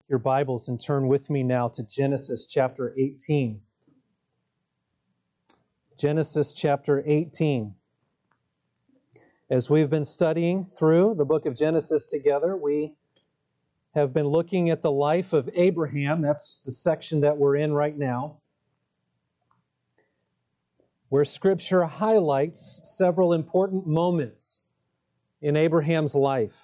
your Bibles and turn with me now to Genesis chapter 18. Genesis chapter 18. As we've been studying through the book of Genesis together, we have been looking at the life of Abraham. That's the section that we're in right now, where Scripture highlights several important moments in Abraham's life.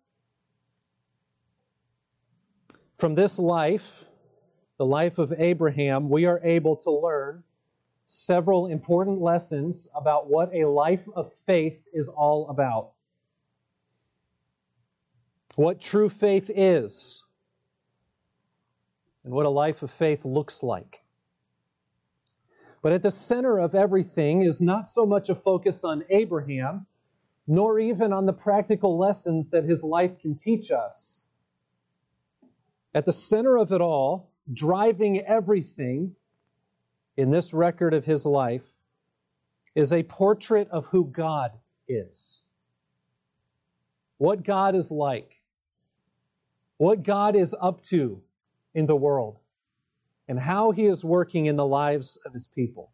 From this life, the life of Abraham, we are able to learn several important lessons about what a life of faith is all about. What true faith is, and what a life of faith looks like. But at the center of everything is not so much a focus on Abraham, nor even on the practical lessons that his life can teach us. At the center of it all, driving everything in this record of his life, is a portrait of who God is. What God is like. What God is up to in the world. And how He is working in the lives of His people.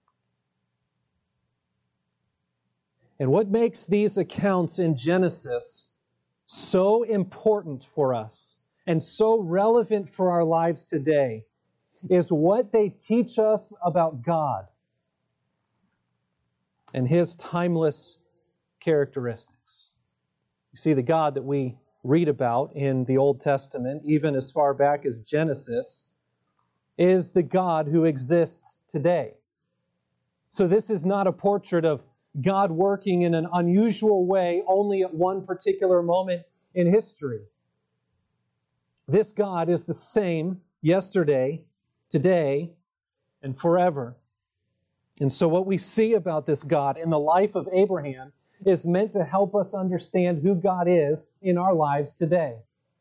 And what makes these accounts in Genesis so important for us and so relevant for our lives today is what they teach us about God and His timeless characteristics. You see, the God that we read about in the Old Testament, even as far back as Genesis, is the God who exists today. So this is not a portrait of God working in an unusual way only at one particular moment in history. This God is the same yesterday, today, and forever. And so what we see about this God in the life of Abraham is meant to help us understand who God is in our lives today.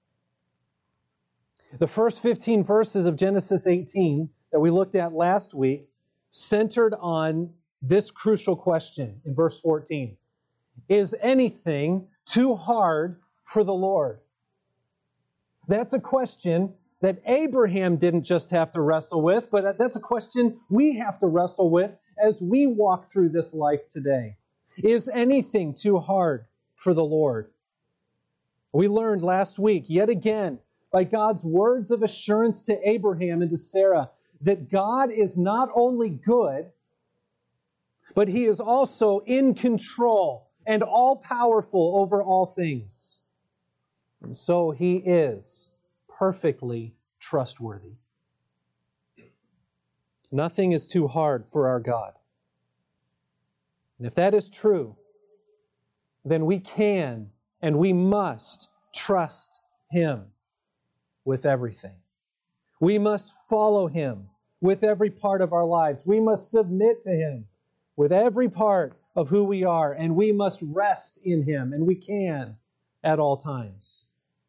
The first 15 verses of Genesis 18 that we looked at last week centered on this crucial question in verse 14. Is anything too hard for the Lord? That's a question that Abraham didn't just have to wrestle with, but that's a question we have to wrestle with as we walk through this life today. Is anything too hard for the Lord? We learned last week, yet again, by God's words of assurance to Abraham and to Sarah, that God is not only good, but He is also in control and all-powerful over all things. And so He is perfectly trustworthy. Nothing is too hard for our God. And if that is true, then we can and we must trust Him with everything. We must follow Him with every part of our lives. We must submit to Him with every part of who we are, and we must rest in Him, and we can at all times.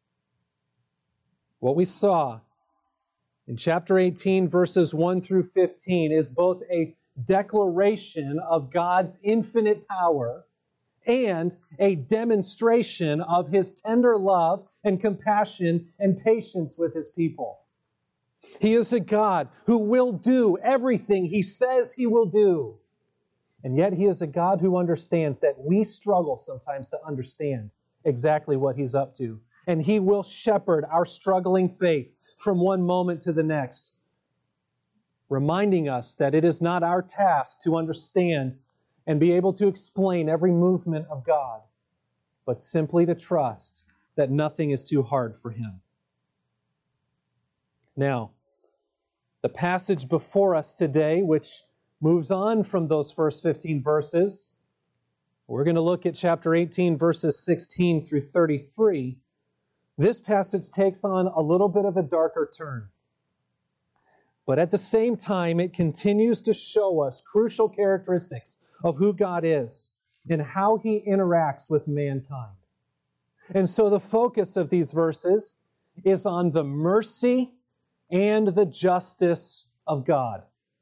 What we saw in chapter 18, verses 1 through 15, is both a declaration of God's infinite power and a demonstration of His tender love and compassion and patience with His people. He is a God who will do everything He says He will do. And yet He is a God who understands that we struggle sometimes to understand exactly what He's up to. And He will shepherd our struggling faith from one moment to the next, reminding us that it is not our task to understand and be able to explain every movement of God, but simply to trust that nothing is too hard for Him. Now, the passage before us today, which moves on from those first 15 verses, we're going to look at chapter 18, verses 16 through 33. This passage takes on a little bit of a darker turn. But at the same time, it continues to show us crucial characteristics of who God is and how He interacts with mankind. And so the focus of these verses is on the mercy and the justice of God.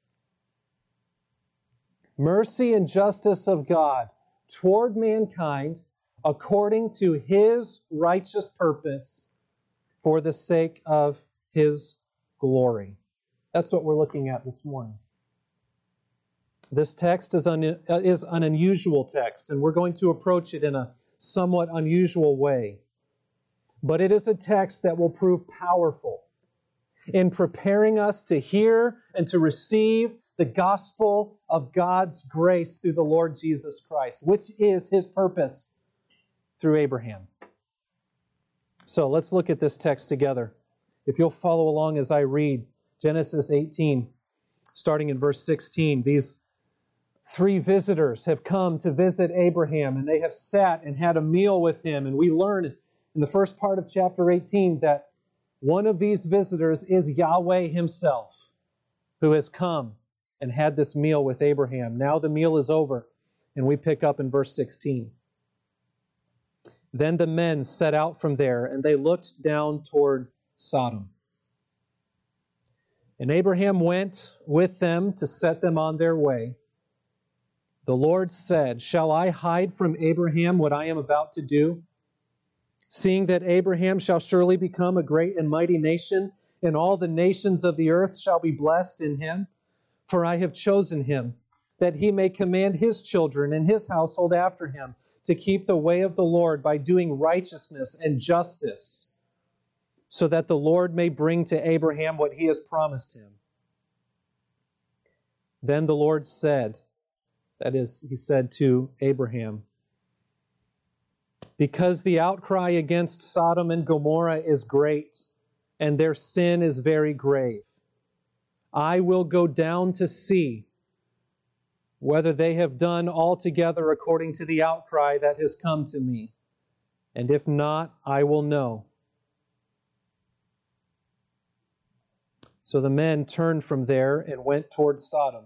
Mercy and justice of God toward mankind according to His righteous purpose for the sake of His glory. That's what we're looking at this morning. This text is an unusual text, and we're going to approach it in a somewhat unusual way. But it is a text that will prove powerful in preparing us to hear and to receive the gospel of God's grace through the Lord Jesus Christ, which is His purpose through Abraham. So let's look at this text together. If you'll follow along as I read Genesis 18, starting in verse 16, these three visitors have come to visit Abraham, and they have sat and had a meal with him. And we learn in the first part of chapter 18 that one of these visitors is Yahweh Himself, who has come and had this meal with Abraham. Now the meal is over, and we pick up in verse 16. Then the men set out from there, and they looked down toward Sodom. And Abraham went with them to set them on their way. The Lord said, "Shall I hide from Abraham what I am about to do? Seeing that Abraham shall surely become a great and mighty nation, and all the nations of the earth shall be blessed in him. For I have chosen him, that he may command his children and his household after him to keep the way of the Lord by doing righteousness and justice, so that the Lord may bring to Abraham what He has promised him." Then the Lord said, that is, He said to Abraham, "Because the outcry against Sodom and Gomorrah is great, and their sin is very grave, I will go down to see whether they have done altogether according to the outcry that has come to me. And if not, I will know." So the men turned from there and went toward Sodom.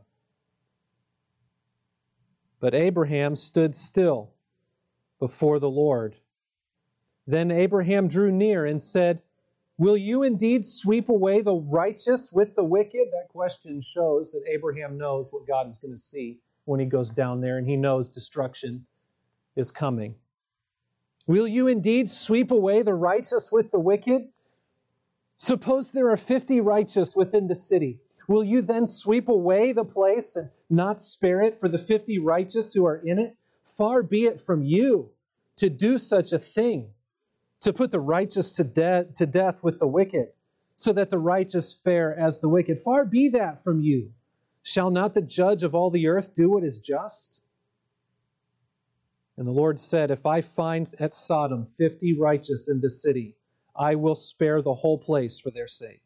But Abraham stood still before the Lord. Then Abraham drew near and said, "Will you indeed sweep away the righteous with the wicked?" That question shows that Abraham knows what God is going to see when he goes down there, and he knows destruction is coming. "Will you indeed sweep away the righteous with the wicked? Suppose there are 50 righteous within the city. Will you then sweep away the place and not spare it for the 50 righteous who are in it? Far be it from you to do such a thing, to put the righteous to death with the wicked, so that the righteous fare as the wicked. Far be that from you. Shall not the judge of all the earth do what is just?" And the Lord said, "If I find at Sodom 50 righteous in the city, I will spare the whole place for their sake."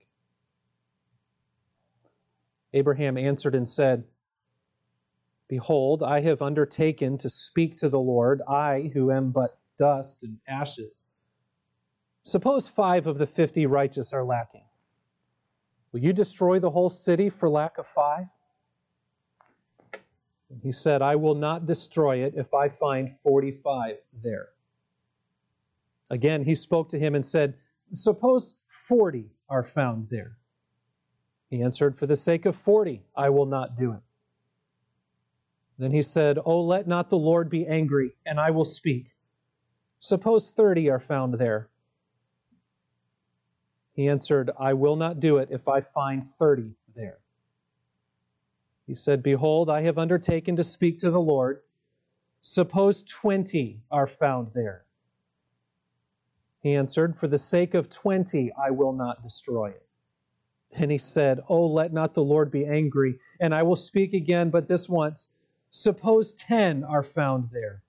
Abraham answered and said, "Behold, I have undertaken to speak to the Lord, I who am but dust and ashes. Suppose 5 of the 50 righteous are lacking. Will you destroy the whole city for lack of 5? And he said, "I will not destroy it if I find 45 there." Again, he spoke to him and said, "Suppose 40 are found there." He answered, "For the sake of 40, I will not do it." Then he said, "Oh, let not the Lord be angry, and I will speak. Suppose 30 are found there." He answered, "I will not do it if I find 30 there." He said, "Behold, I have undertaken to speak to the Lord. Suppose 20 are found there." He answered, "For the sake of 20, I will not destroy it." And he said, "Oh, let not the Lord be angry, and I will speak again, but this once. Suppose 10 are found there."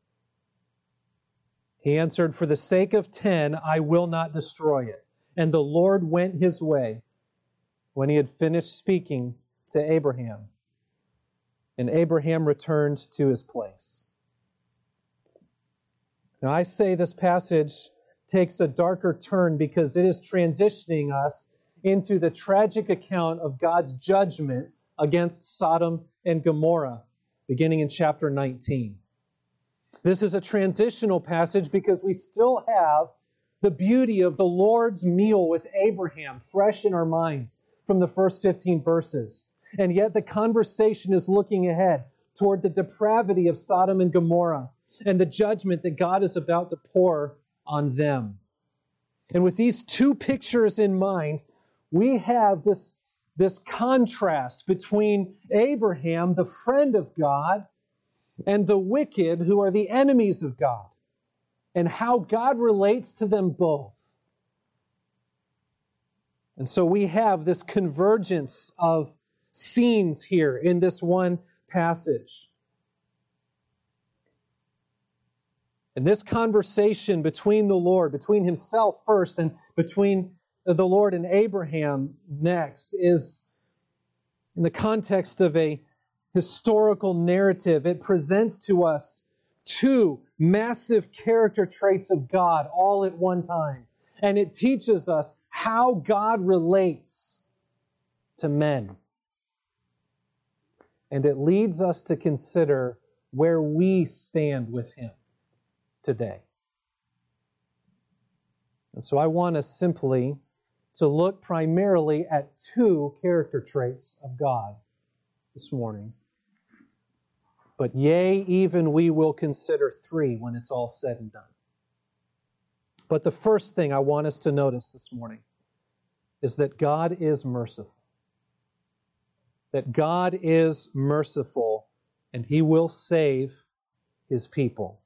He answered, "For the sake of 10, I will not destroy it." And the Lord went his way when he had finished speaking to Abraham. And Abraham returned to his place. Now I say this passage takes a darker turn because it is transitioning us into the tragic account of God's judgment against Sodom and Gomorrah, beginning in chapter 19. This is a transitional passage because we still have the beauty of the Lord's meal with Abraham fresh in our minds from the first 15 verses. And yet the conversation is looking ahead toward the depravity of Sodom and Gomorrah and the judgment that God is about to pour on them. And with these two pictures in mind, we have this contrast between Abraham, the friend of God, and the wicked who are the enemies of God, and how God relates to them both. And so we have this convergence of scenes here in this one passage. And this conversation between the Lord, between himself first and between the Lord and Abraham next, is in the context of a historical narrative. It presents to us two massive character traits of God all at one time. And it teaches us how God relates to men. And it leads us to consider where we stand with him today. And so I want us simply to look primarily at two character traits of God this morning. But yea, even we will consider three when it's all said and done. But the first thing I want us to notice this morning is that God is merciful. That God is merciful, and he will save his people.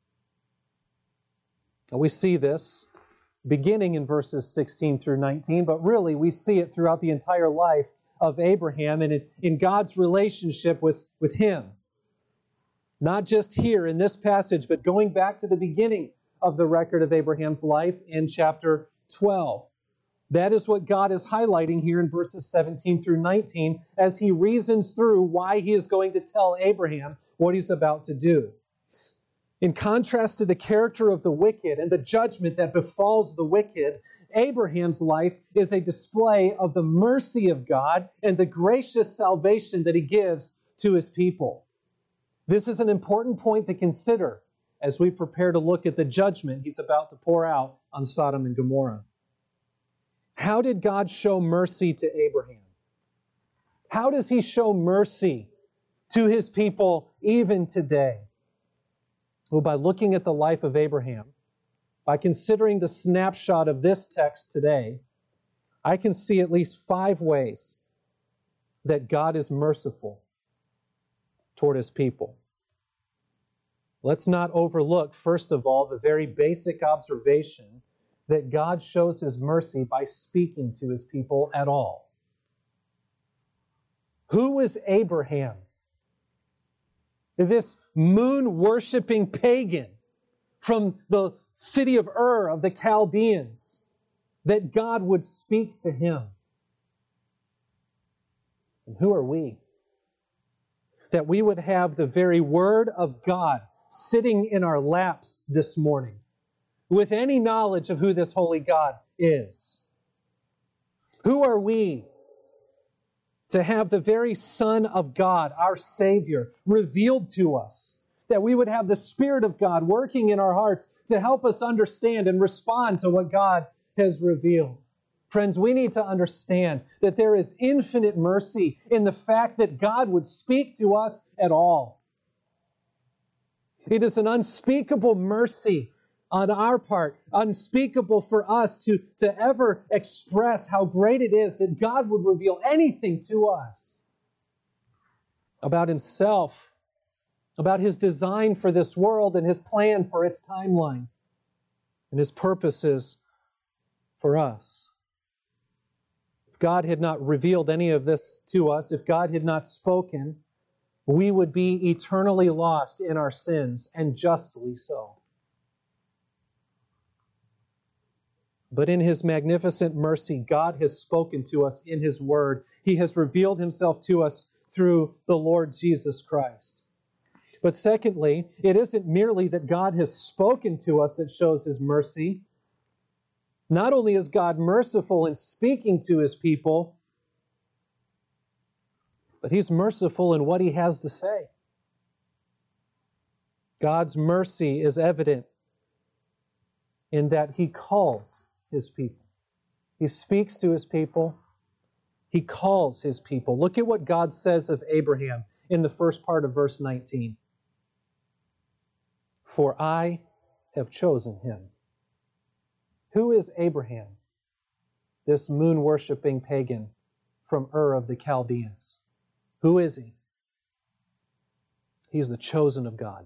Now we see this beginning in verses 16 through 19, but really we see it throughout the entire life of Abraham and in God's relationship with him. Not just here in this passage, but going back to the beginning of the record of Abraham's life in chapter 12. That is what God is highlighting here in verses 17 through 19 as he reasons through why he is going to tell Abraham what he's about to do. In contrast to the character of the wicked and the judgment that befalls the wicked, Abraham's life is a display of the mercy of God and the gracious salvation that he gives to his people. This is an important point to consider as we prepare to look at the judgment he's about to pour out on Sodom and Gomorrah. How did God show mercy to Abraham? How does he show mercy to his people even today? Well, by looking at the life of Abraham, by considering the snapshot of this text today, I can see at least 5 ways that God is merciful toward his people. Let's not overlook, first of all, the very basic observation that God shows his mercy by speaking to his people at all. Who was Abraham? This moon-worshipping pagan from the city of Ur of the Chaldeans, that God would speak to him. And who are we? That we would have the very word of God sitting in our laps this morning, with any knowledge of who this holy God is. Who are we to have the very Son of God, our Savior, revealed to us? That we would have the Spirit of God working in our hearts to help us understand and respond to what God has revealed. Friends, we need to understand that there is infinite mercy in the fact that God would speak to us at all. It is an unspeakable mercy on our part, unspeakable for us to ever express how great it is that God would reveal anything to us about himself, about his design for this world and his plan for its timeline and his purposes for us. If God had not revealed any of this to us, if God had not spoken, we would be eternally lost in our sins, and justly so. But in his magnificent mercy, God has spoken to us in his word. He has revealed himself to us through the Lord Jesus Christ. But secondly, it isn't merely that God has spoken to us that shows his mercy. Not only is God merciful in speaking to his people, but he's merciful in what he has to say. God's mercy is evident in that he calls his people. He speaks to his people. He calls his people. Look at what God says of Abraham in the first part of verse 19. For I have chosen him. Who is Abraham? this moon-worshiping pagan from Ur of the Chaldeans. Who is he? He's the chosen of God.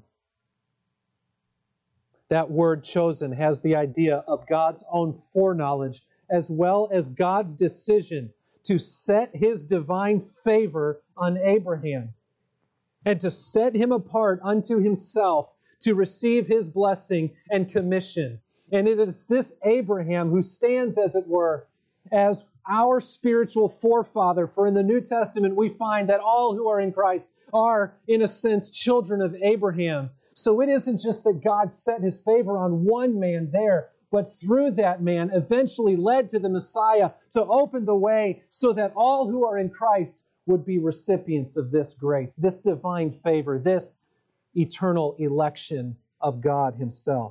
That word chosen has the idea of God's own foreknowledge as well as God's decision to set His divine favor on Abraham and to set him apart unto Himself to receive His blessing and commission. And it is this Abraham who stands, as it were, as our spiritual forefather. For in the New Testament we find that all who are in Christ are, in a sense, children of Abraham. So it isn't just that God set His favor on one man there, but through that man eventually led to the Messiah to open the way so that all who are in Christ would be recipients of this grace, this divine favor, this eternal election of God Himself.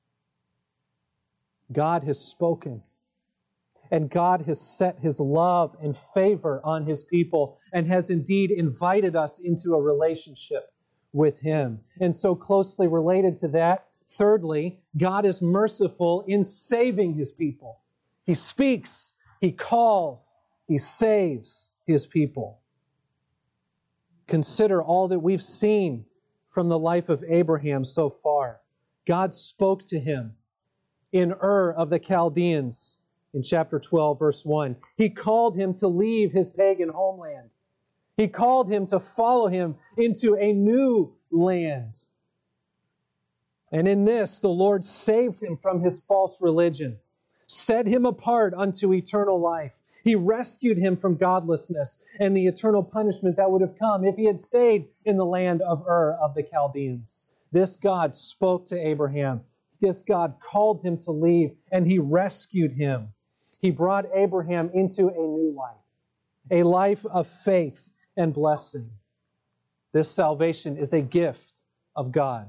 God has spoken, and God has set His love and favor on His people and has indeed invited us into a relationship with Him. And so closely related to that, thirdly, God is merciful in saving His people. He speaks, He calls, He saves His people. Consider all that we've seen from the life of Abraham so far. God spoke to him in Ur of the Chaldeans in chapter 12, verse 1. He called him to leave his pagan homeland. He called him to follow him into a new land. And in this, the Lord saved him from his false religion, set him apart unto eternal life. He rescued him from godlessness and the eternal punishment that would have come if he had stayed in the land of Ur of the Chaldeans. This God spoke to Abraham. This God called him to leave, and He rescued him. He brought Abraham into a new life, a life of faith and blessing. This salvation is a gift of God.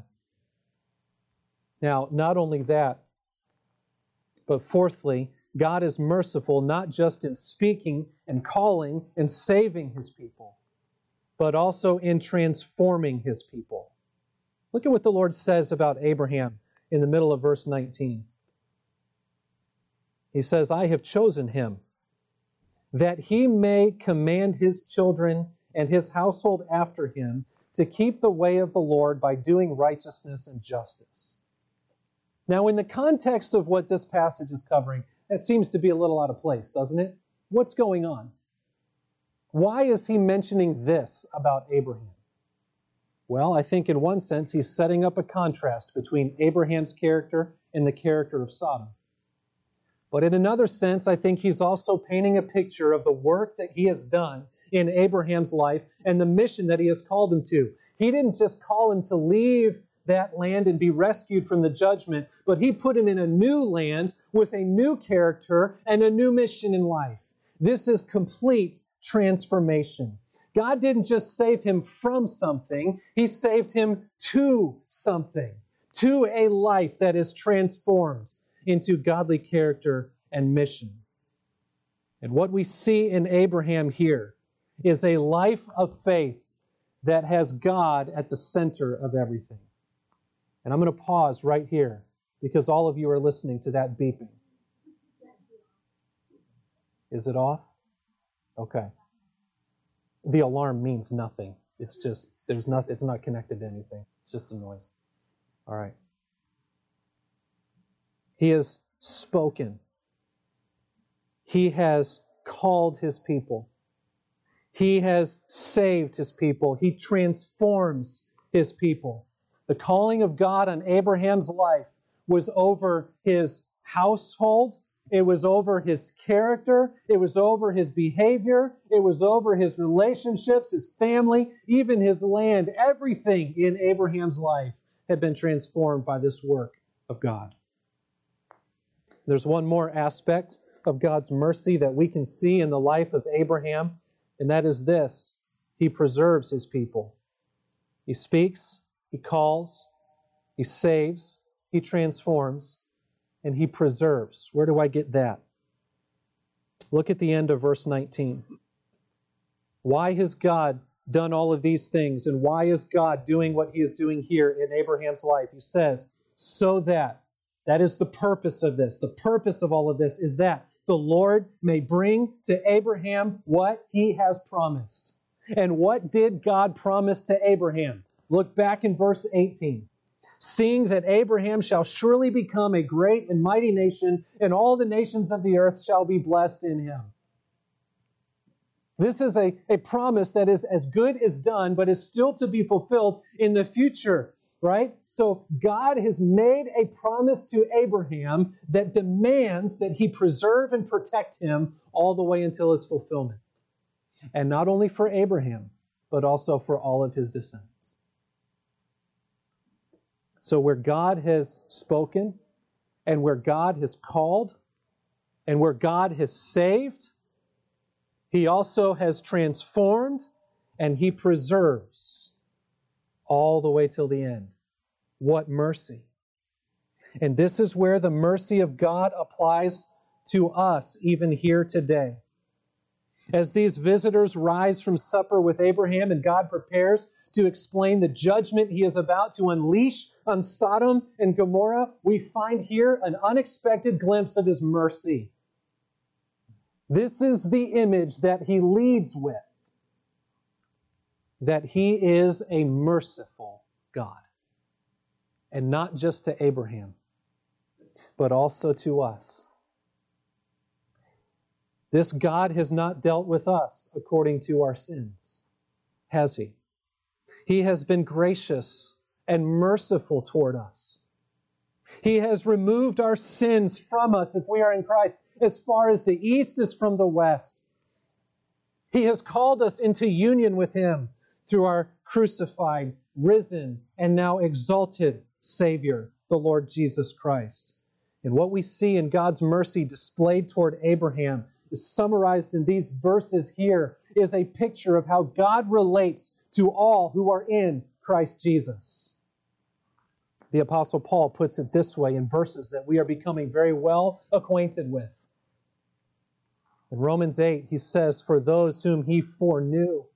Now, not only that, but fourthly, God is merciful not just in speaking and calling and saving His people, but also in transforming His people. Look at what the Lord says about Abraham in the middle of verse 19. He says, I have chosen him, that he may command his children and his household after him to keep the way of the Lord by doing righteousness and justice. Now, in the context of what this passage is covering, that seems to be a little out of place, doesn't it? What's going on? Why is he mentioning this about Abraham? Well, I think in one sense he's setting up a contrast between Abraham's character and the character of Sodom. But in another sense, I think he's also painting a picture of the work that he has done in Abraham's life and the mission that he has called him to. He didn't just call him to leave that land and be rescued from the judgment, but he put him in a new land with a new character and a new mission in life. This is complete transformation. God didn't just save him from something, He saved him to something, to a life that is transformed into godly character and mission. And what we see in Abraham here is a life of faith that has God at the center of everything. And I'm going to pause right here because all of you are listening to that beeping. Is it off? Okay. The alarm means nothing. It's just, it's not connected to anything. It's just a noise. All right. He has spoken. He has called His people. He has saved His people. He transforms His people. The calling of God on Abraham's life was over his household. It was over his character. It was over his behavior. It was over his relationships, his family, even his land. Everything in Abraham's life had been transformed by this work of God. There's one more aspect of God's mercy that we can see in the life of Abraham, and that is this: He preserves His people. He speaks, He calls, He saves, He transforms, and He preserves. Where do I get that? Look at the end of verse 19. Why has God done all of these things, and why is God doing what He is doing here in Abraham's life? He says, so that is the purpose of this. The purpose of all of this is that the Lord may bring to Abraham what he has promised. And what did God promise to Abraham? Look back in verse 18. Seeing that Abraham shall surely become a great and mighty nation, and all the nations of the earth shall be blessed in him. This is a promise that is as good as done, but is still to be fulfilled in the future, right? So God has made a promise to Abraham that demands that he preserve and protect him all the way until its fulfillment. And not only for Abraham, but also for all of his descendants. So where God has spoken, and where God has called, and where God has saved, he also has transformed, and he preserves all the way till the end. What mercy. And this is where the mercy of God applies to us even here today. As these visitors rise from supper with Abraham and God prepares to explain the judgment he is about to unleash on Sodom and Gomorrah, we find here an unexpected glimpse of his mercy. This is the image that he leads with, that he is a merciful God. And not just to Abraham, but also to us. This God has not dealt with us according to our sins, has he? He has been gracious and merciful toward us. He has removed our sins from us if we are in Christ as far as the east is from the west. He has called us into union with him through our crucified, risen, and now exalted Savior, the Lord Jesus Christ. And what we see in God's mercy displayed toward Abraham is summarized in these verses here is a picture of how God relates to all who are in Christ Jesus. The Apostle Paul puts it this way in verses that we are becoming very well acquainted with. In Romans 8, he says, "For those whom he foreknew,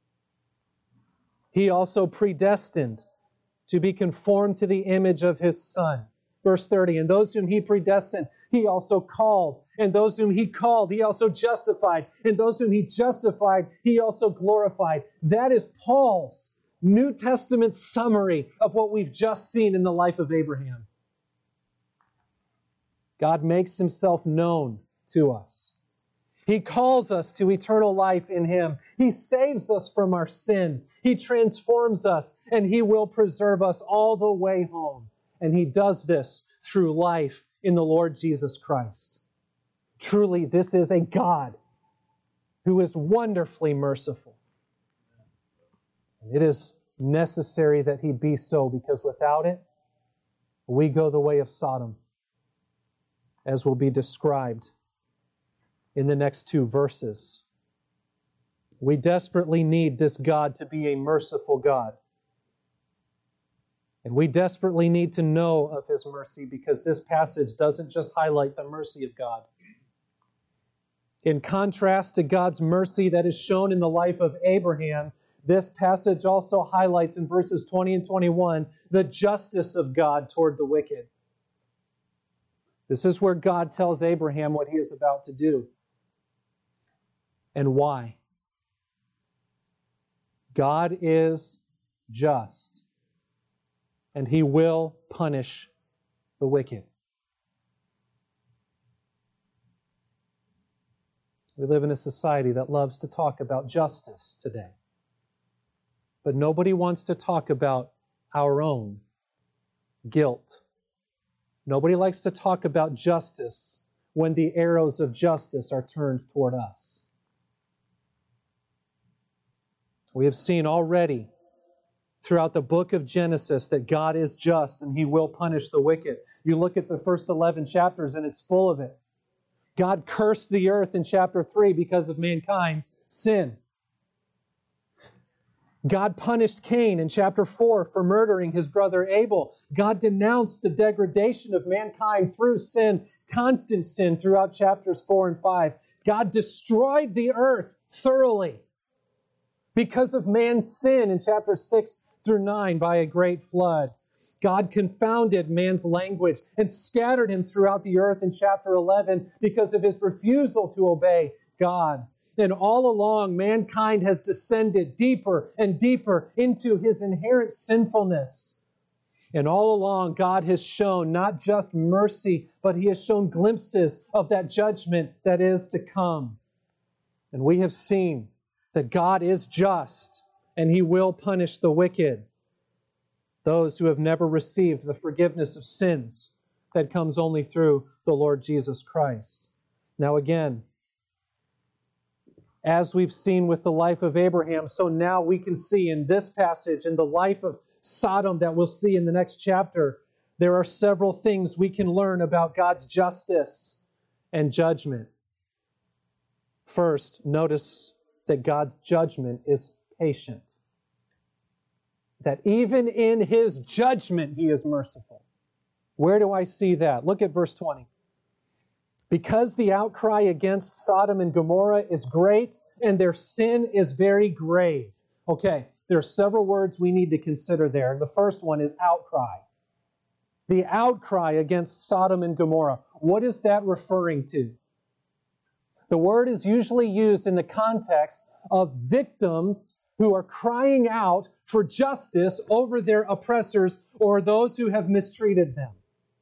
he also predestined to be conformed to the image of his Son." Verse 30, "And those whom he predestined, he also called. And those whom he called, he also justified. And those whom he justified, he also glorified." That is Paul's New Testament summary of what we've just seen in the life of Abraham. God makes himself known to us. He calls us to eternal life in him. He saves us from our sin. He transforms us, and he will preserve us all the way home. And he does this through life in the Lord Jesus Christ. Truly, this is a God who is wonderfully merciful. It is necessary that he be so, because without it, we go the way of Sodom, as will be described in the next two verses. We desperately need this God to be a merciful God. And we desperately need to know of his mercy, because this passage doesn't just highlight the mercy of God. In contrast to God's mercy that is shown in the life of Abraham, this passage also highlights in verses 20 and 21 the justice of God toward the wicked. This is where God tells Abraham what he is about to do and why. God is just, and he will punish the wicked. We live in a society that loves to talk about justice today. But nobody wants to talk about our own guilt. Nobody likes to talk about justice when the arrows of justice are turned toward us. We have seen already throughout the book of Genesis that God is just and he will punish the wicked. You look at the first 11 chapters and it's full of it. God cursed the earth in chapter 3 because of mankind's sin. God punished Cain in chapter 4 for murdering his brother Abel. God denounced the degradation of mankind through sin, constant sin, throughout chapters 4 and 5. God destroyed the earth thoroughly because of man's sin in chapters 6 through 9 by a great flood. God confounded man's language and scattered him throughout the earth in chapter 11 because of his refusal to obey God. And all along, mankind has descended deeper and deeper into his inherent sinfulness. And all along, God has shown not just mercy, but He has shown glimpses of that judgment that is to come. And we have seen that God is just, and He will punish the wicked, those who have never received the forgiveness of sins that comes only through the Lord Jesus Christ. Now again, as we've seen with the life of Abraham, so now we can see in this passage, in the life of Sodom that we'll see in the next chapter, there are several things we can learn about God's justice and judgment. First, notice that God's judgment is patient. That even in His judgment, He is merciful. Where do I see that? Look at verse 20. Because the outcry against Sodom and Gomorrah is great, and their sin is very grave. Okay, there are several words we need to consider there. The first one is outcry. The outcry against Sodom and Gomorrah. What is that referring to? The word is usually used in the context of victims who are crying out for justice over their oppressors or those who have mistreated them.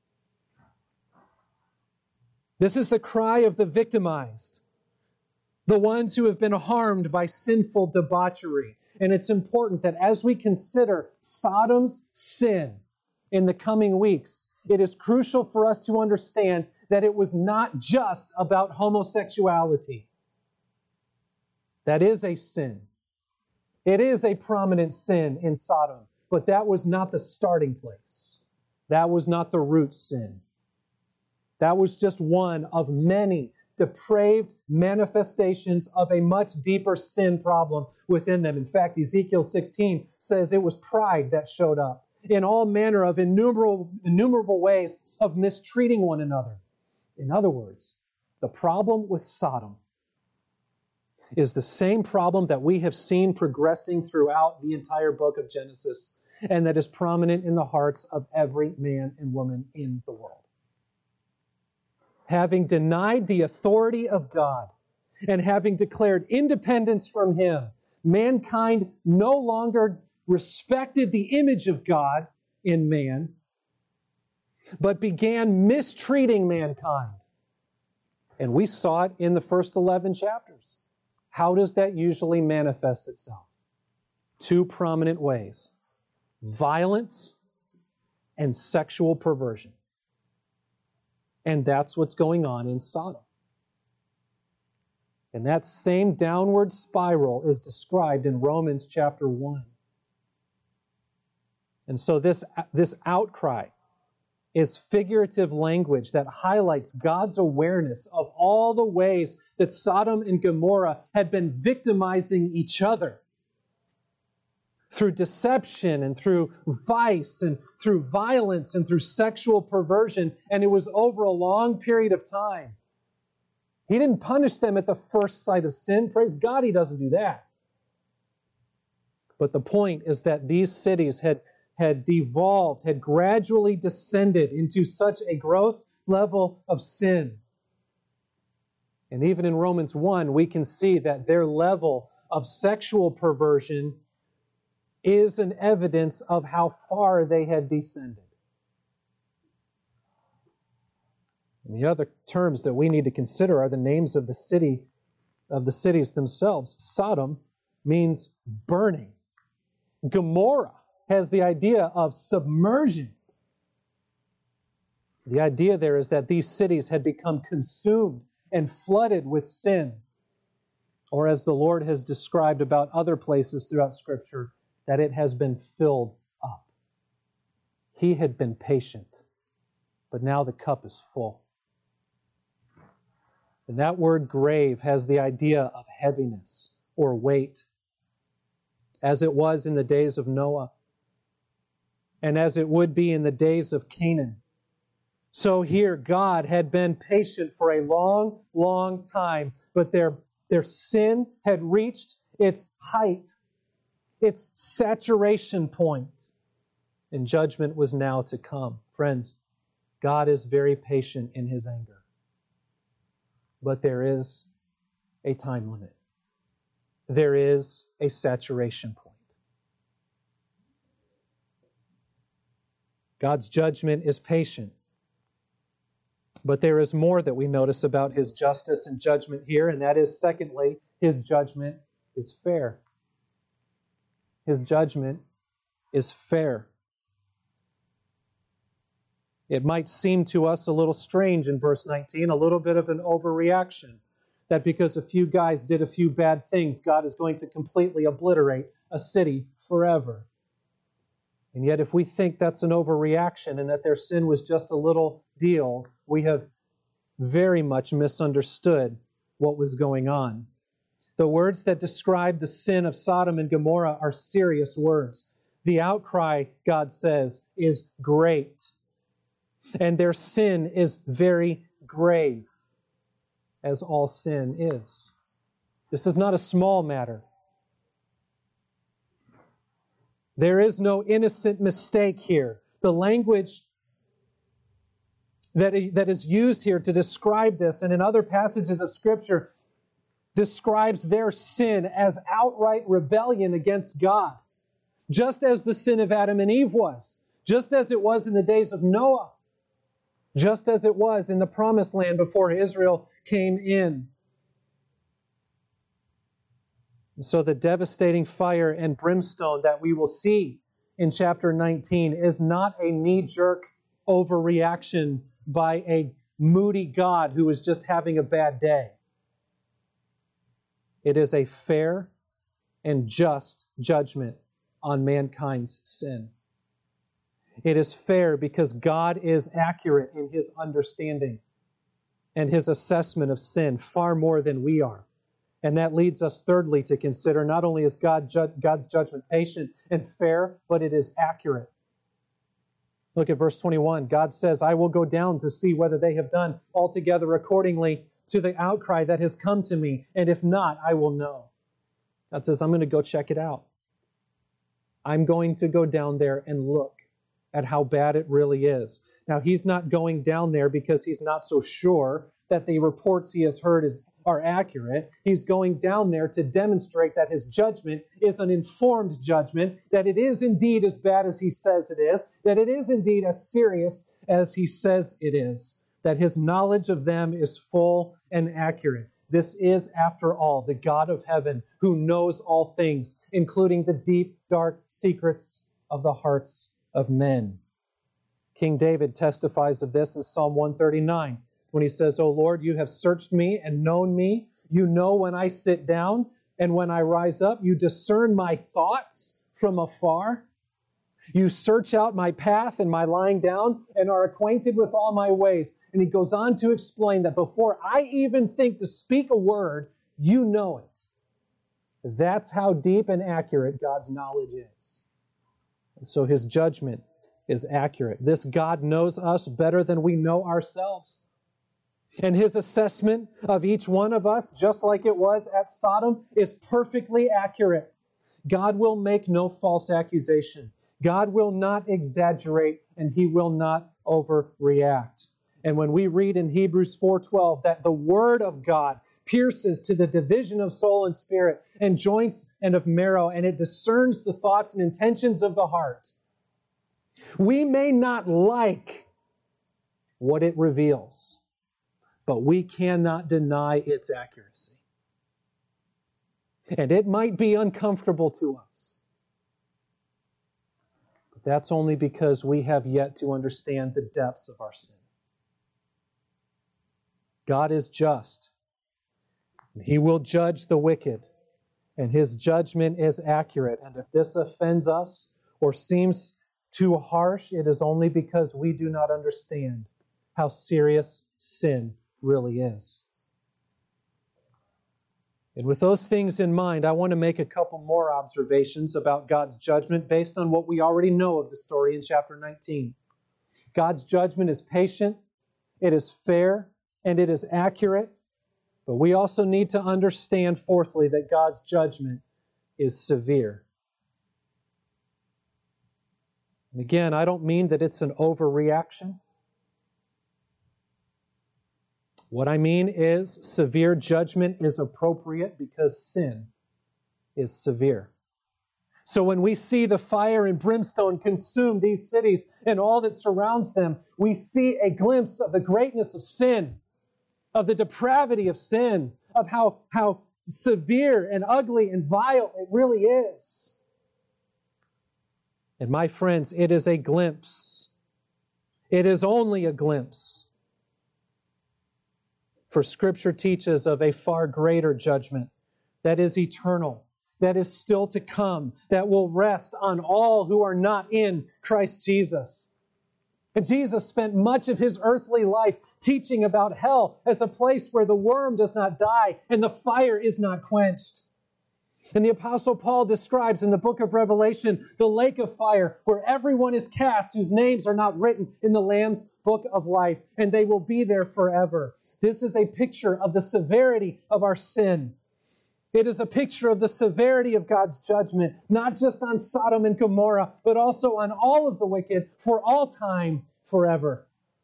This is the cry of the victimized, the ones who have been harmed by sinful debauchery. And it's important that as we consider Sodom's sin in the coming weeks, it is crucial for us to understand that it was not just about homosexuality. That is a sin. It is a prominent sin in Sodom, but that was not the starting place. That was not the root sin. That was just one of many depraved manifestations of a much deeper sin problem within them. In fact, Ezekiel 16 says it was pride that showed up in all manner of innumerable ways of mistreating one another. In other words, the problem with Sodom is the same problem that we have seen progressing throughout the entire book of Genesis, and that is prominent in the hearts of every man and woman in the world. Having denied the authority of God and having declared independence from Him, mankind no longer respected the image of God in man, but began mistreating mankind. And we saw it in the first 11 chapters. How does that usually manifest itself? Two prominent ways: violence and sexual perversion. And that's what's going on in Sodom. And that same downward spiral is described in Romans chapter 1. And so this outcry is figurative language that highlights God's awareness of all the ways that Sodom and Gomorrah had been victimizing each other through deception and through vice and through violence and through sexual perversion, and it was over a long period of time. He didn't punish them at the first sight of sin. Praise God, He doesn't do that. But the point is that these cities had devolved, had gradually descended into such a gross level of sin. And even in Romans 1, we can see that their level of sexual perversion is an evidence of how far they had descended. And the other terms that we need to consider are the names of the cities themselves. Sodom means burning. Gomorrah has the idea of submersion. The idea there is that these cities had become consumed and flooded with sin. Or as the Lord has described about other places throughout Scripture, that it has been filled up. He had been patient, but now the cup is full. And that word grave has the idea of heaviness or weight, as it was in the days of Noah, and as it would be in the days of Canaan. So here, God had been patient for a long, long time, but their sin had reached its height, its saturation point. and judgment was now to come. Friends, God is very patient in his anger. But there is a time limit. There is a saturation point. God's judgment is patient. But there is more that we notice about his justice and judgment here, and that is, secondly, his judgment is fair. His judgment is fair. It might seem to us a little strange in verse 19, a little bit of an overreaction, that because a few guys did a few bad things, God is going to completely obliterate a city forever. And yet, if we think that's an overreaction and that their sin was just a little deal, we have very much misunderstood what was going on. The words that describe the sin of Sodom and Gomorrah are serious words. The outcry, God says, is great. And their sin is very grave, as all sin is. This is not a small matter. There is no innocent mistake here. The language that is used here to describe this and in other passages of Scripture describes their sin as outright rebellion against God, just as the sin of Adam and Eve was, just as it was in the days of Noah, just as it was in the Promised Land before Israel came in. And so the devastating fire and brimstone that we will see in chapter 19 is not a knee-jerk overreaction by a moody God who is just having a bad day. It is a fair and just judgment on mankind's sin. It is fair because God is accurate in his understanding and his assessment of sin far more than we are. And that leads us thirdly to consider not only is God's judgment patient and fair, but it is accurate. Look at verse 21. God says, I will go down to see whether they have done altogether accordingly to the outcry that has come to me, and if not, I will know. God says, I'm going to go check it out. I'm going to go down there and look at how bad it really is. Now, he's not going down there because he's not so sure that the reports he has heard are accurate. He's going down there to demonstrate that his judgment is an informed judgment, that it is indeed as bad as he says it is, that it is indeed as serious as he says it is, that his knowledge of them is full and accurate. This is, after all, the God of heaven who knows all things, including the deep, dark secrets of the hearts of men. King David testifies of this in Psalm 139 when he says, O Lord, you have searched me and known me. You know when I sit down and when I rise up. You discern my thoughts from afar. You search out my path and my lying down and are acquainted with all my ways. And he goes on to explain that before I even think to speak a word, you know it. That's how deep and accurate God's knowledge is. And so his judgment is accurate. This God knows us better than we know ourselves. And his assessment of each one of us, just like it was at Sodom, is perfectly accurate. God will make no false accusation. God will not exaggerate, and he will not overreact. And when we read in Hebrews 4:12 that the word of God pierces to the division of soul and spirit and joints and of marrow, and it discerns the thoughts and intentions of the heart, we may not like what it reveals, but we cannot deny its accuracy. And it might be uncomfortable to us. But that's only because we have yet to understand the depths of our sin. God is just. He will judge the wicked, and his judgment is accurate. And if this offends us or seems too harsh, it is only because we do not understand how serious sin really is. And with those things in mind, I want to make a couple more observations about God's judgment based on what we already know of the story in chapter 19. God's judgment is patient, it is fair, and it is accurate. But we also need to understand, fourthly, that God's judgment is severe. And again, I don't mean that it's an overreaction. What I mean is severe judgment is appropriate because sin is severe. So when we see the fire and brimstone consume these cities and all that surrounds them, we see a glimpse of the greatness of sin, of the depravity of sin, of how severe and ugly and vile it really is. And my friends, it is a glimpse. It is only a glimpse. For Scripture teaches of a far greater judgment that is eternal, that is still to come, that will rest on all who are not in Christ Jesus. And Jesus spent much of his earthly life teaching about hell as a place where the worm does not die and the fire is not quenched. And the Apostle Paul describes in the book of Revelation the lake of fire where everyone is cast whose names are not written in the Lamb's book of life, and they will be there forever. This is a picture of the severity of our sin. It is a picture of the severity of God's judgment, not just on Sodom and Gomorrah, but also on all of the wicked for all time, forever.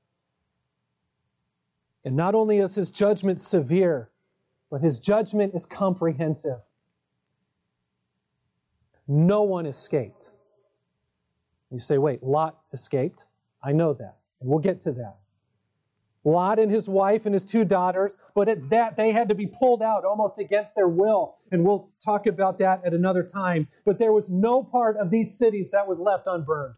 And not only is his judgment severe, but his judgment is comprehensive. No one escaped. You say, wait, Lot escaped? I know that, and we'll get to that. Lot and his wife and his 2 daughters, but at that they had to be pulled out almost against their will, and we'll talk about that at another time. But there was no part of these cities that was left unburned.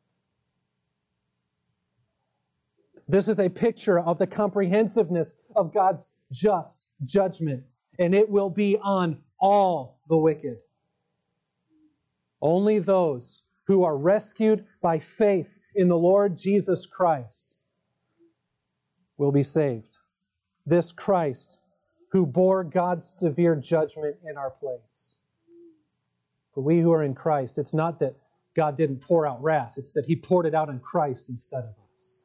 This is a picture of the comprehensiveness of God's just judgment, and it will be on all the wicked. Only those who are rescued by faith in the Lord Jesus Christ will be saved. This Christ who bore God's severe judgment in our place. For we who are in Christ, it's not that God didn't pour out wrath, it's that he poured it out on Christ instead of us.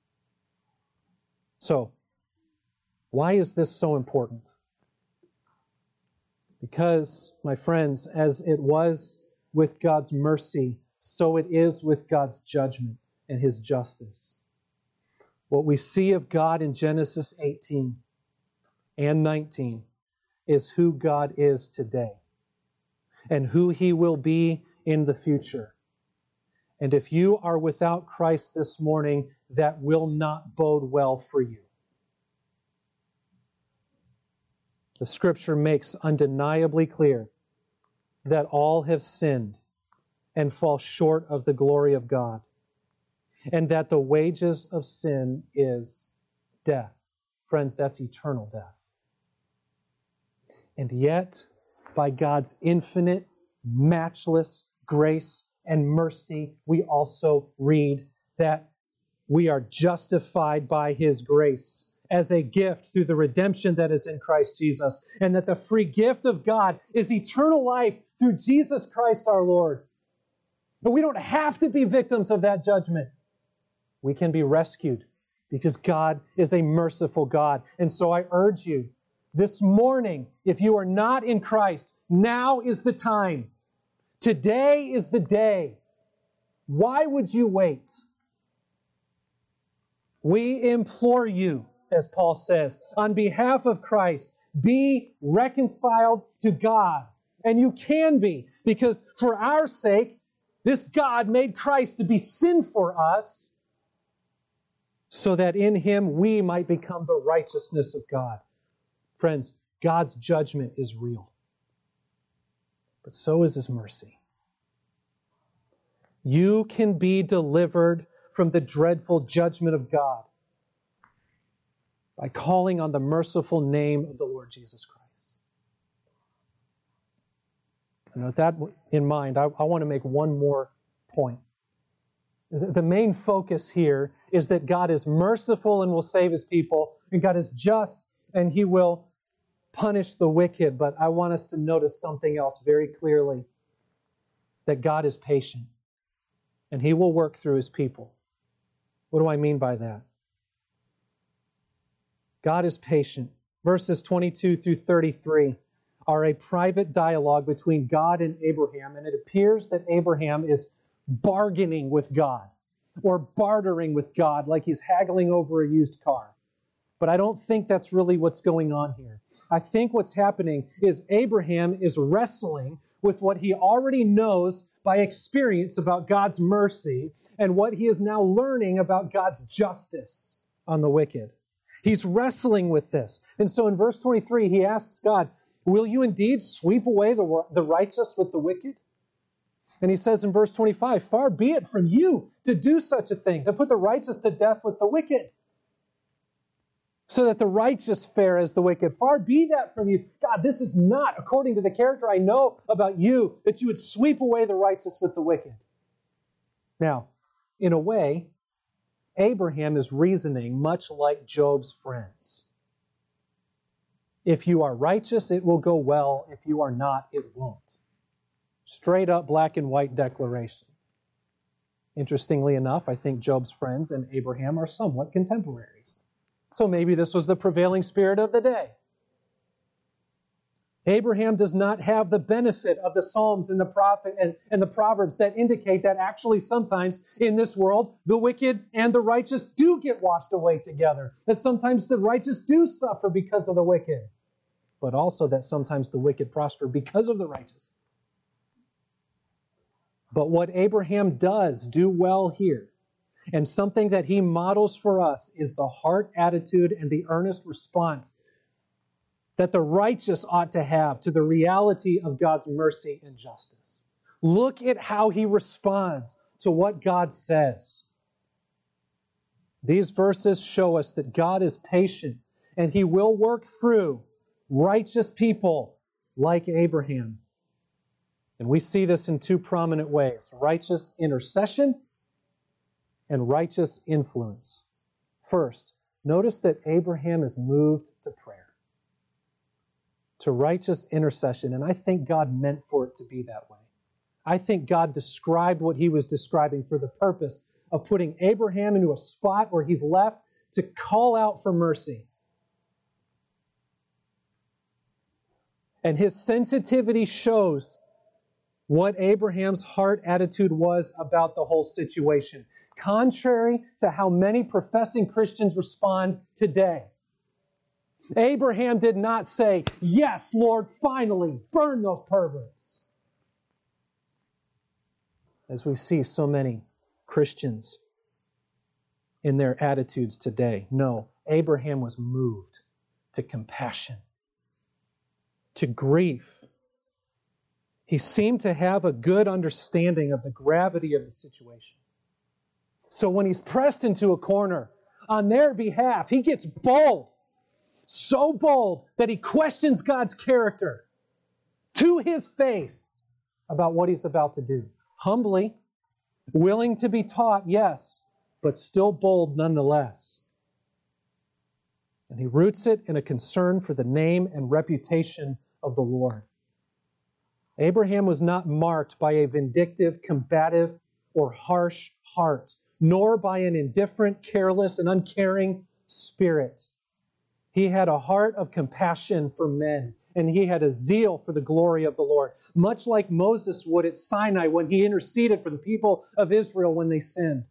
So, why is this so important? Because, my friends, as it was with God's mercy, so it is with God's judgment and his justice. What we see of God in Genesis 18 and 19 is who God is today and who he will be in the future. And if you are without Christ this morning, that will not bode well for you. The Scripture makes undeniably clear that all have sinned and fall short of the glory of God, and that the wages of sin is death. Friends, that's eternal death. And yet, by God's infinite, matchless grace and mercy, we also read that we are justified by his grace as a gift through the redemption that is in Christ Jesus, and that the free gift of God is eternal life through Jesus Christ our Lord. But we don't have to be victims of that judgment. We can be rescued because God is a merciful God. And so I urge you this morning, if you are not in Christ, now is the time. Today is the day. Why would you wait? We implore you, as Paul says, on behalf of Christ, be reconciled to God. And you can be, because for our sake, this God made Christ to be sin for us, so that in him we might become the righteousness of God. Friends, God's judgment is real, but so is his mercy. You can be delivered from the dreadful judgment of God by calling on the merciful name of the Lord Jesus Christ. And with that in mind, I want to make one more point. The main focus here is that God is merciful and will save his people, and God is just and he will punish the wicked. But I want us to notice something else very clearly, that God is patient and he will work through his people. What do I mean by that? God is patient. Verses 22 through 33 are a private dialogue between God and Abraham, and it appears that Abraham is bargaining with God or bartering with God like he's haggling over a used car. But I don't think that's really what's going on here. I think what's happening is Abraham is wrestling with what he already knows by experience about God's mercy and what he is now learning about God's justice on the wicked. He's wrestling with this. And so in verse 23, he asks God, will you indeed sweep away the righteous with the wicked? And he says in verse 25, far be it from you to do such a thing, to put the righteous to death with the wicked, so that the righteous fare as the wicked. Far be that from you. God, this is not according to the character I know about you, that you would sweep away the righteous with the wicked. Now, in a way, Abraham is reasoning much like Job's friends. If you are righteous, it will go well. If you are not, it won't. Straight up black and white declaration. Interestingly enough, I think Job's friends and Abraham are somewhat contemporaries. So maybe this was the prevailing spirit of the day. Abraham does not have the benefit of the Psalms and the prophet and the Proverbs that indicate that actually sometimes in this world, the wicked and the righteous do get washed away together. That sometimes the righteous do suffer because of the wicked, but also that sometimes the wicked prosper because of the righteous. But what Abraham does do well here, and something that he models for us, is the heart attitude and the earnest response that the righteous ought to have to the reality of God's mercy and justice. Look at how he responds to what God says. These verses show us that God is patient and he will work through righteous people like Abraham. And we see this in two prominent ways: righteous intercession and righteous influence. First, notice that Abraham is moved to prayer, to righteous intercession, and I think God meant for it to be that way. I think God described what he was describing for the purpose of putting Abraham into a spot where he's left to call out for mercy. And his sensitivity shows what Abraham's heart attitude was about the whole situation, contrary to how many professing Christians respond today. Abraham did not say, "Yes, Lord, finally, burn those perverts," as we see so many Christians in their attitudes today. No, Abraham was moved to compassion, to grief. He seemed to have a good understanding of the gravity of the situation. So when he's pressed into a corner on their behalf, he gets bold. So bold that he questions God's character to his face about what he's about to do. Humbly, willing to be taught, yes, but still bold nonetheless. And he roots it in a concern for the name and reputation of the Lord. Abraham was not marked by a vindictive, combative, or harsh heart, nor by an indifferent, careless, and uncaring spirit. He had a heart of compassion for men, and he had a zeal for the glory of the Lord, much like Moses would at Sinai when he interceded for the people of Israel when they sinned.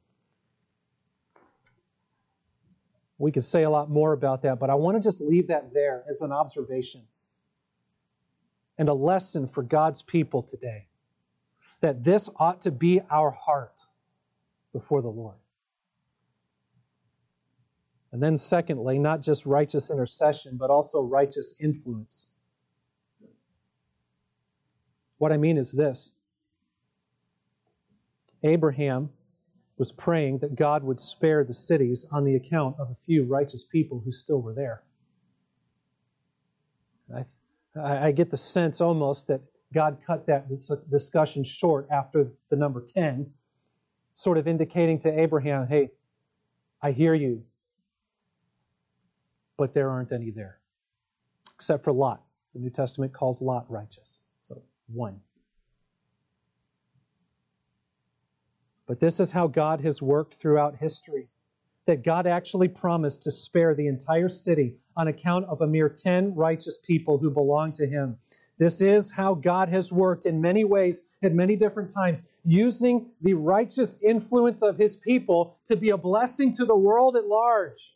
We could say a lot more about that, but I want to just leave that there as an observation and a lesson for God's people today, that this ought to be our heart before the Lord. And then secondly, not just righteous intercession, but also righteous influence. What I mean is this: Abraham was praying that God would spare the cities on the account of a few righteous people who still were there. I get the sense almost that God cut that discussion short after the number 10, sort of indicating to Abraham, hey, I hear you, but there aren't any there, except for Lot. The New Testament calls Lot righteous, so one. But this is how God has worked throughout history, that God actually promised to spare the entire city on account of a mere 10 righteous people who belonged to him. This is how God has worked in many ways at many different times, using the righteous influence of His people to be a blessing to the world at large,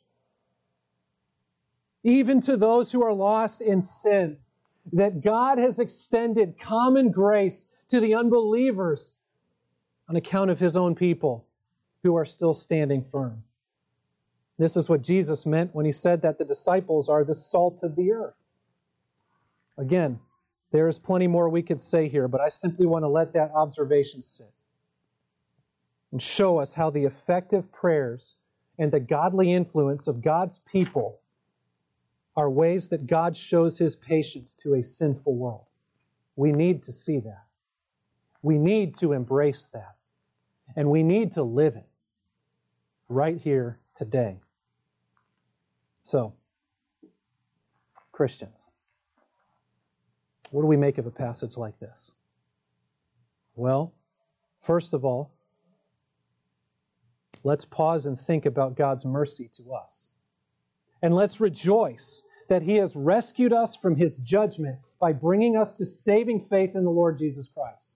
even to those who are lost in sin. That God has extended common grace to the unbelievers on account of His own people who are still standing firm. This is what Jesus meant when He said that the disciples are the salt of the earth. Again, there is plenty more we could say here, but I simply want to let that observation sit and show us how the effective prayers and the godly influence of God's people are ways that God shows His patience to a sinful world. We need to see that. We need to embrace that. And we need to live it right here today. So, Christians, what do we make of a passage like this? Well, first of all, let's pause and think about God's mercy to us. And let's rejoice that He has rescued us from His judgment by bringing us to saving faith in the Lord Jesus Christ.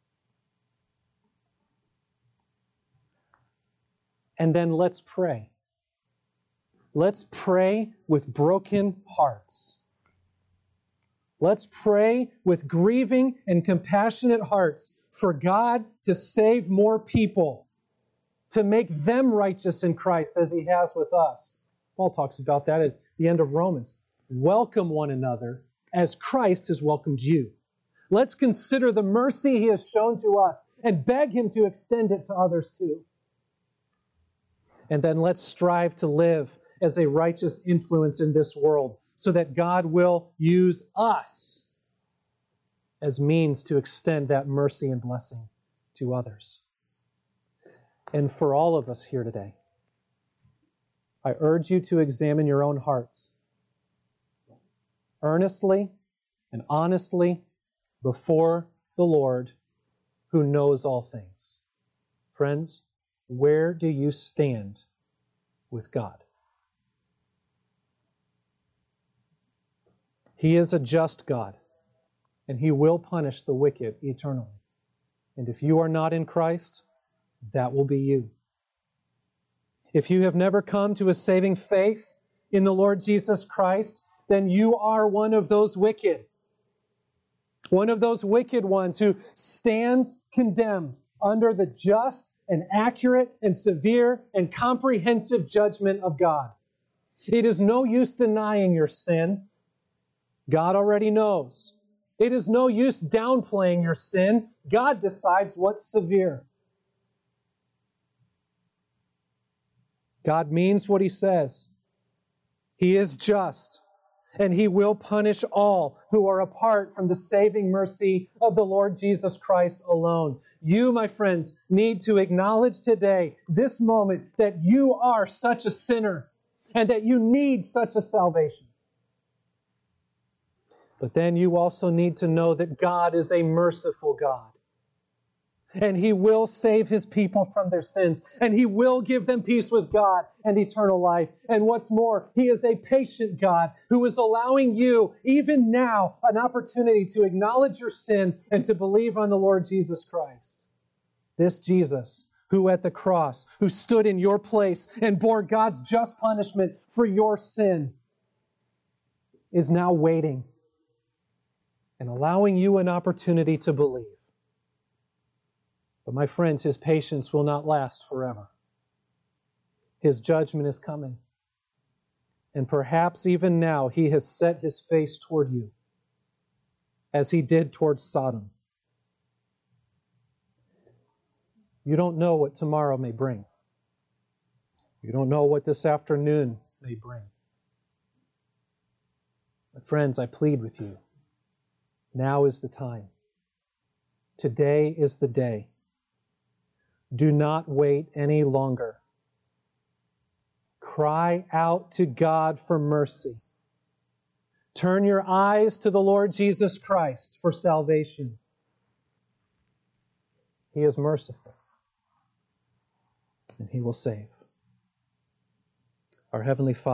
And then let's pray. Let's pray with broken hearts. Let's pray with grieving and compassionate hearts for God to save more people, to make them righteous in Christ as He has with us. Paul talks about that at the end of Romans. Welcome one another as Christ has welcomed you. Let's consider the mercy He has shown to us and beg Him to extend it to others too. And then let's strive to live as a righteous influence in this world so that God will use us as means to extend that mercy and blessing to others. And for all of us here today, I urge you to examine your own hearts earnestly and honestly before the Lord who knows all things. Friends, where do you stand with God? He is a just God, and He will punish the wicked eternally. And if you are not in Christ, that will be you. If you have never come to a saving faith in the Lord Jesus Christ, then you are one of those wicked. One of those wicked ones who stands condemned under the just and accurate and severe and comprehensive judgment of God. It is no use denying your sin. God already knows. It is no use downplaying your sin. God decides what's severe. God means what He says. He is just, and He will punish all who are apart from the saving mercy of the Lord Jesus Christ alone. You, my friends, need to acknowledge today, this moment, that you are such a sinner and that you need such a salvation. But then you also need to know that God is a merciful God. And He will save His people from their sins. And He will give them peace with God and eternal life. And what's more, He is a patient God who is allowing you, even now, an opportunity to acknowledge your sin and to believe on the Lord Jesus Christ. This Jesus, who at the cross, who stood in your place and bore God's just punishment for your sin, is now waiting and allowing you an opportunity to believe. But my friends, His patience will not last forever. His judgment is coming. And perhaps even now He has set His face toward you, as He did toward Sodom. You don't know what tomorrow may bring. You don't know what this afternoon may bring. But friends, I plead with you. Now is the time. Today is the day. Do not wait any longer. Cry out to God for mercy. Turn your eyes to the Lord Jesus Christ for salvation. He is merciful, and He will save. Our Heavenly Father,